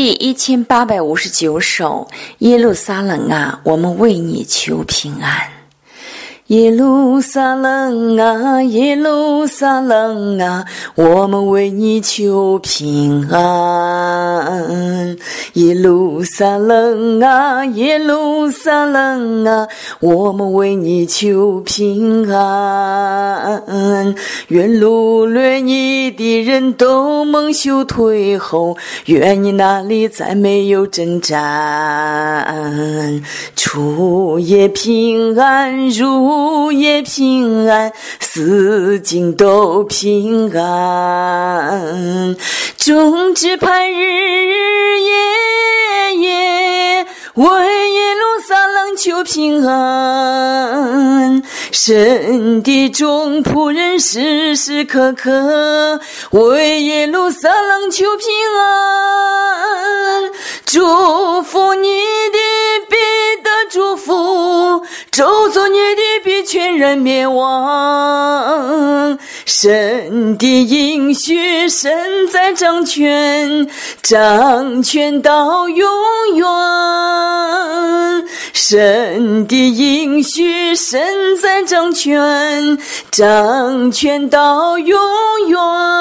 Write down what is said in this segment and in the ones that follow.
第1859首，耶路撒冷啊，我们为你求平安。耶路撒冷啊，耶路撒冷啊，我们为你求平安。耶路撒冷啊，耶路撒冷啊，我们为你求平安。愿掳掠你的人都蒙羞退后，愿你那里再没有征战。出也平安，入也平安，四境都平安。众支派日日夜夜为耶路撒冷求平安，神的众仆人时时刻刻为耶路撒冷求平安。祝福你的必得祝福，咒诅你的必全然灭亡。神的应许，神在掌权，掌权到永远。神的应许，神在掌权，掌权到永远。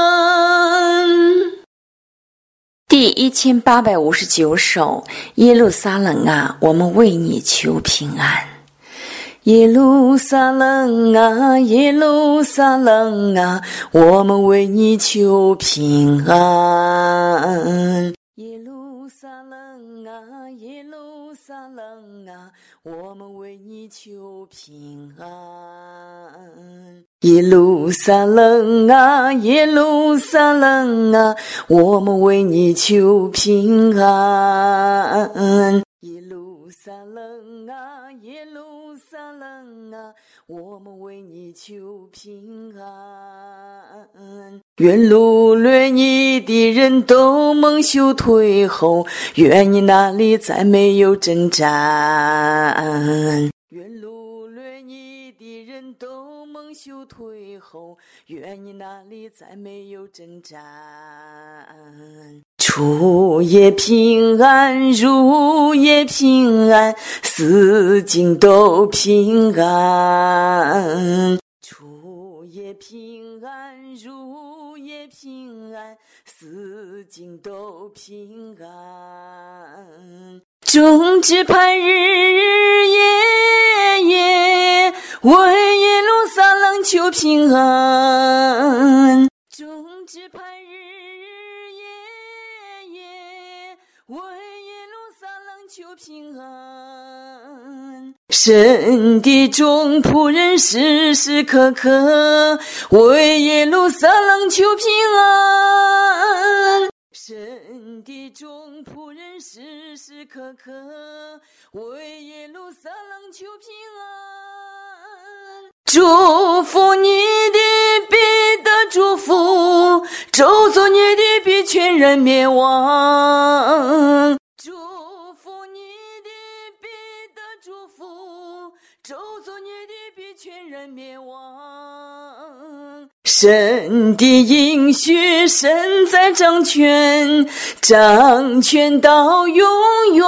第1859首，耶路撒冷啊，我们为你求平安。耶路撒冷啊，耶路撒冷啊，我们为你求平安。耶路撒冷啊，耶路撒冷啊，我们为你求平安。耶路撒冷啊，耶路撒冷啊，我们为你求平安。耶路撒冷啊，耶路撒冷啊，我们为你求平安。愿掳掠你的人都蒙羞退后，愿你那里再没有征战。愿掳掠你的人都蒙羞退后，愿你那里再没有征战。出也平安，入也平安，四境都平安。出也平安，入也平安，四境都平安。众支派日日夜夜为耶路撒冷求平安。众支派日日夜夜为耶路撒冷求平安。神的众仆人时时刻刻为耶路撒冷求平安。神的众仆人时时刻刻为耶路撒冷求平安。祝福你的必得祝福，咒诅你的必全然灭亡。祝福你的必得祝福，咒诅你的必全然灭亡。神的应许，神在掌权，掌权到永远。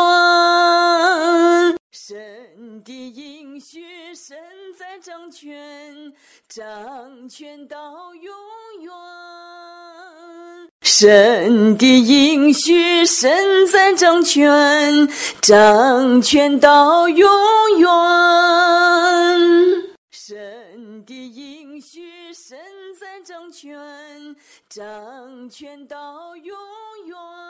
神的应许，神在掌权，掌权到永远。神的应许，神在掌权，掌权到永远。神的应许，神在掌权，掌权到永远。